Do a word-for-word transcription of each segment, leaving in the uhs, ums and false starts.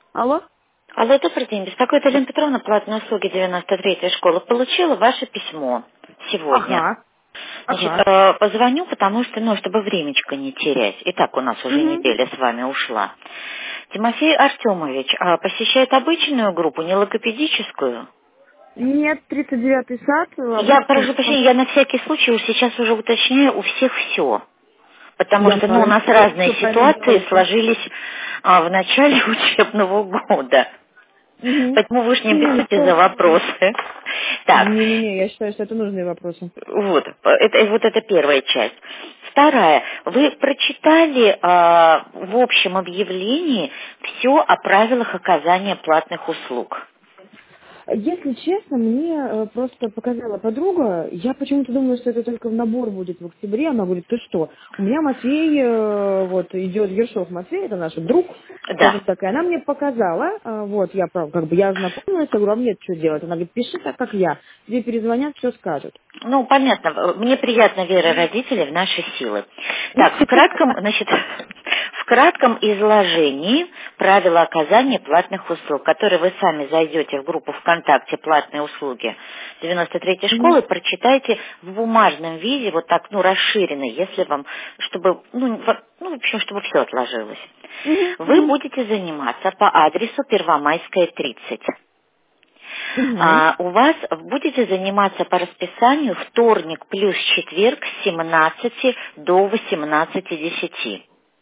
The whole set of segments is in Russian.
Алло? Алло, добрый день. Беспокоит Елена Петровна, платные услуги девяносто третья школа. Получила ваше письмо сегодня. Ага, Значит, ага. э, позвоню, потому что, ну, чтобы времечко не терять. И так у нас уже Угу. неделя с вами ушла. Тимофей Артемович а, посещает обычную группу, не логопедическую? Нет, тридцать девятый сад, Я, обычный. прошу прощения, я на всякий случай уж сейчас уже уточняю у всех все. Потому Я что, ну, у знаю, нас разные все правильно ситуации делаете. сложились а, в начале учебного года. Угу. Поэтому вы уж не Не, берете за ничего. вопросы. Так, Не-не-не, я считаю, что это нужные вопросы. вот, это, вот это первая часть. Вторая. Вы прочитали а, в общем объявлении все о правилах оказания платных услуг? Если честно, мне э, просто показала подруга, я почему-то думала, что это только в набор будет в октябре. Она говорит, ты что, у меня Матвей, э, вот идет Ершов Матвей, это наш друг, скажем Да. так, и она мне показала, э, вот, я прав- как бы я ознакомилась, я говорю, а мне что делать? Она говорит, пиши так, как я, тебе перезвонят, все скажут. Ну, понятно. Мне приятна вера родителей в наши силы. Так, в кратком, значит, в кратком изложении правила оказания платных услуг, которые вы сами зайдете в группу ВКонтакте «Платные услуги девяносто третьей Мгм. школы», прочитайте в бумажном виде, вот так, ну, расширенно, если вам, чтобы, ну, во- ну, в общем, чтобы все отложилось. Мгм. Вы Мгм. будете заниматься по адресу Первомайская, тридцать. Мгм. А, у вас будете заниматься по расписанию вторник плюс четверг с семнадцати до восемнадцати десяти.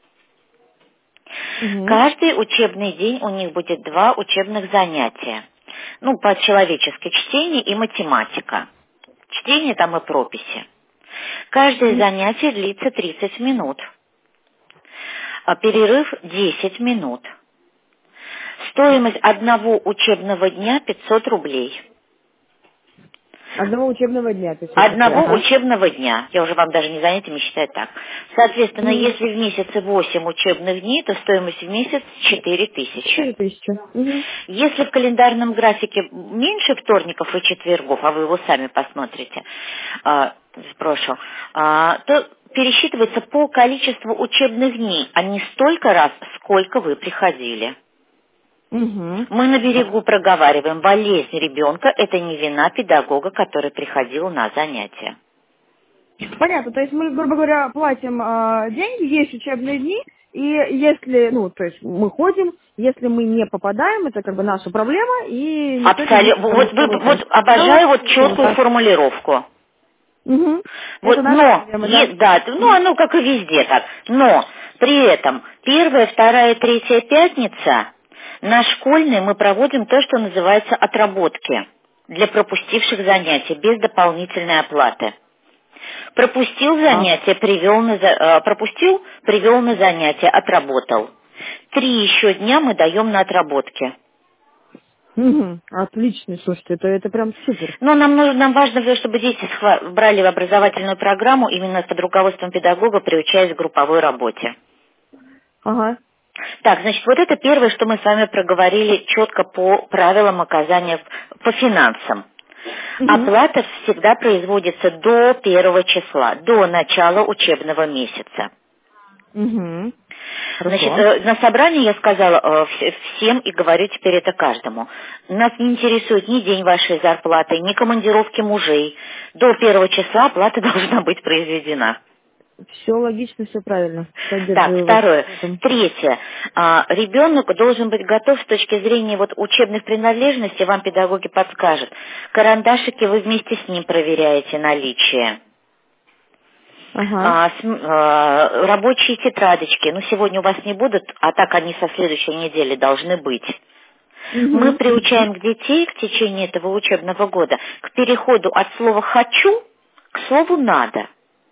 Мгм. Каждый учебный день у них будет два учебных занятия. Ну, по человеческое чтение и математика. Чтение там и прописи. Каждое занятие длится тридцать минут, а перерыв десять минут. Стоимость одного учебного дня пятьсот рублей. Одного учебного дня пятьсот рублей, Одного ага. учебного дня. Я уже вам даже не занятиями считаю так. Соответственно, Мгм. если в месяце восемь учебных дней, то стоимость в месяц четыре тысячи. Четыре тысячи. Мгм. Если в календарном графике меньше вторников и четвергов, а вы его сами посмотрите, а, спрошу, а, то пересчитывается по количеству учебных дней, а не столько раз, сколько вы приходили. Мгм. Мы на берегу проговариваем, болезнь ребенка – это не вина педагога, который приходил на занятия. Понятно, то есть мы, грубо говоря, платим а, деньги, есть учебные дни, и если, ну, то есть мы ходим, если мы не попадаем, это как бы наша проблема, и никто не будет Абсолютно. за нас Вот, вы- работать. вот Ну, обожаю вот естественно, четкую да. формулировку. Мгм. Это Вот, наша но, проблема, е- да. да, ну оно как и везде так, но при этом первая, вторая, третья пятница на школьной мы проводим то, что называется отработки для пропустивших занятия без дополнительной оплаты. Пропустил А. занятие, привел на, за- э, пропустил, привел на занятие, отработал. Три еще дня мы даем на отработки. Мгм. Отлично, слушайте, это, это прям супер. Но нам, нужно, нам важно, чтобы дети схва- брали в образовательную программу именно под руководством педагога, приучаясь к групповой работе. Ага. Так, значит, вот это первое, что мы с вами проговорили четко по правилам оказания по финансам. Мгм. Оплата всегда производится до первого числа, до начала учебного месяца. Угу. Значит, Хорошо. э, на собрании я сказала э, вс- всем и говорю теперь это каждому. Нас не интересует ни день вашей зарплаты, ни командировки мужей. До первого числа оплата должна быть произведена. Все логично, все правильно. Так, Поддерживаю вас второе. в этом. Третье. А, ребенок должен быть готов с точки зрения вот учебных принадлежностей, вам педагоги подскажут. Карандашики вы вместе с ним проверяете наличие. Ага. А, см- а, рабочие тетрадочки, ну сегодня у вас не будут, а так они со следующей недели должны быть. Мы Угу. приучаем детей в течение этого учебного года к переходу от слова «хочу» к слову «надо».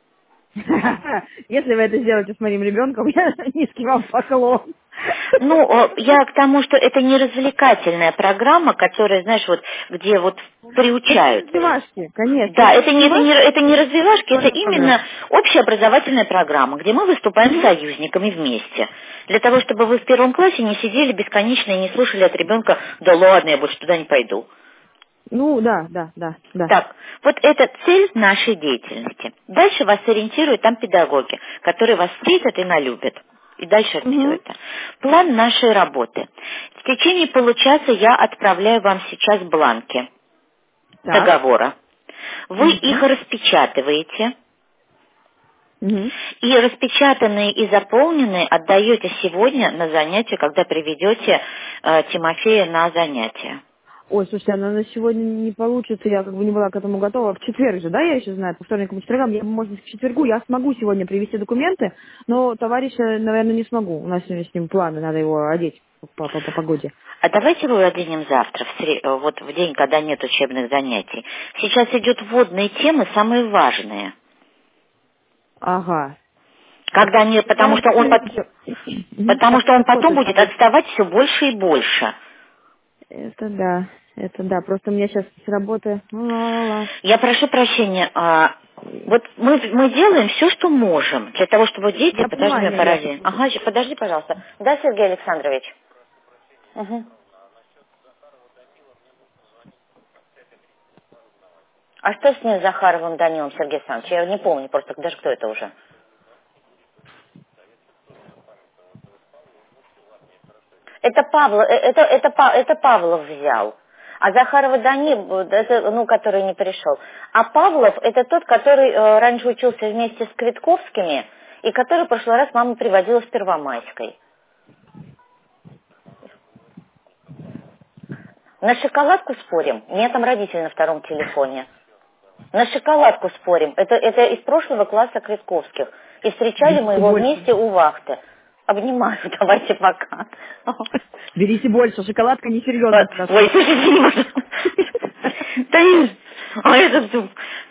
Если вы это сделаете с моим ребенком, я низкий вам поклон. Ну, э, я к тому, что это не развлекательная программа, которая, знаешь, вот где вот Это не приучают. развивашки, конечно. Да, Это не это не, это не, развивашки, это не развивашки, это это программа. именно общеобразовательная программа, где мы выступаем Угу. союзниками вместе. Для того, чтобы вы в первом классе не сидели бесконечно и не слушали от ребенка «да ладно, я больше туда не пойду». Ну, да, да, да, да. Так, вот это цель нашей деятельности. Дальше вас ориентируют там педагоги, которые вас встретят и налюбят. И дальше все Угу. это. План нашей работы. В течение получаса я отправляю вам сейчас бланки Так. договора. Вы их Угу. распечатываете. Угу. И распечатанные и заполненные отдаете сегодня на занятие, когда приведете э, Тимофея на занятие. Ой, слушайте, она на сегодня не получится, я как бы не была к этому готова. В четверг же, да, я еще знаю, по вторникам и четвергам, я, может быть, к четвергу я смогу сегодня привезти документы, но товарища, наверное, не смогу. У нас сегодня с ним планы, надо его одеть по, по, по погоде. А давайте его оденем завтра, в сре- э, вот в день, когда нет учебных занятий. Сейчас идут вводные темы, самые важные. Ага. Когда они, потому Я что он, пот- Мгм. потому Под, что он потом подход будет погоде. отставать все больше и больше. Это да, это да. Просто у меня сейчас с работы. Ла-ла-ла. Я прошу прощения, а, вот мы, мы делаем все, что можем, для того, чтобы дети... Я Подожди, понимаю, меня нет, я поразили. Ага, ща- подожди, пожалуйста. Да, Сергей Александрович? Мгм. А что с ним Захаровым Данилом, Сергей Александрович? Я не помню просто, даже кто это уже. Это, Павло, э, это, это, Па- это Павлов взял. А Захарова Данил, это, ну, который не пришел. А Павлов, это тот, который э, раньше учился вместе с Квитковскими, и который в прошлый раз мама приводила в Первомайской. На шоколадку спорим? У меня там родители на втором телефоне. На шоколадку спорим. Это, это из прошлого класса Квитковских. И встречали мы Берите его больше. вместе у вахты. Обнимаю, давайте пока. Берите больше. Шоколадка несерьезно Ой, подошла. слушайте, не могу. Да нет. А это...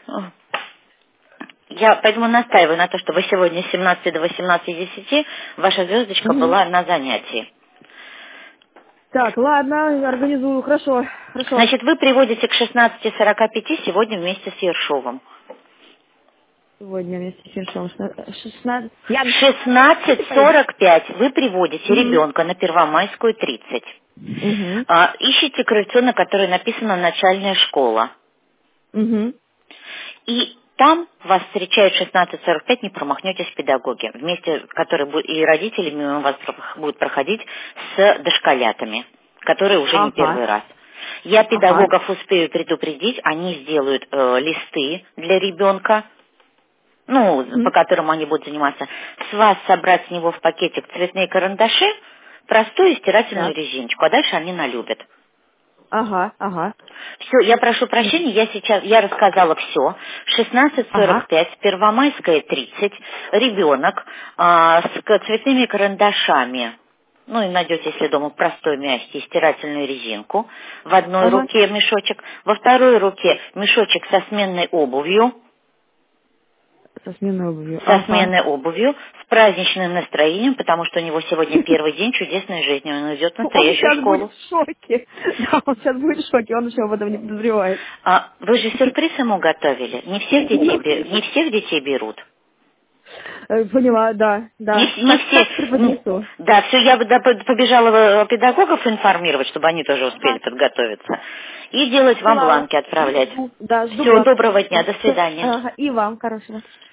Я поэтому настаиваю на то, чтобы сегодня с семнадцати до восемнадцати десяти ваша звездочка Мгм. была на занятии. Так, ладно, организую. Хорошо, хорошо. Значит, вы приводите к шестнадцати сорока пяти сегодня вместе с Ершовым. Сегодня вместе с Ершовым шестнадцать. Я... В шестнадцать сорок пять вы приводите Угу. ребенка на Первомайскую тридцать. Угу. А, ищите крыльцо, на которое написано «Начальная школа». Угу. И там вас встречают в шестнадцать сорок пять, не промахнетесь педагоги, вместе, которые бу- и родители мимо вас про- будут проходить с дошколятами, которые уже не Ага. первый раз. Я Ага. педагогов успею предупредить, они сделают э, листы для ребенка, ну, по Угу. которым они будут заниматься. С вас собрать с него в пакетик цветные карандаши, простую стирательную Так. резиночку, а дальше они налюбят. Ага, ага. Все, я прошу прощения, я сейчас, я рассказала все. шестнадцать сорок Ага. пять, Первомайская тридцать, ребенок а, с к- цветными карандашами. Ну и найдете, если дома, простой мягкий стирательную резинку. В одной Ага. руке мешочек, во второй руке мешочек со сменной обувью, Со сменной обувью. со Ага. сменной обувью, с праздничным настроением, потому что у него сегодня первый день чудесной жизни, он идет в Он настоящую сейчас будет школу. в шоке. Да, он сейчас будет в шоке, он еще об этом не подозревает. А вы же сюрприз ему готовили? Не всех детей, Ну, бе- не всех детей берут. э, поняла, да, Не, да. вс- не Так, все. так м, преподнесу. Да, все, я бы да, под- побежала э, педагогов информировать, чтобы они тоже успели Ага. подготовиться. И делать вам Поняла вас. бланки отправлять. Жду. Да, жду Всего бланки. доброго дня, до Все. свидания. Ага. И вам хорошего.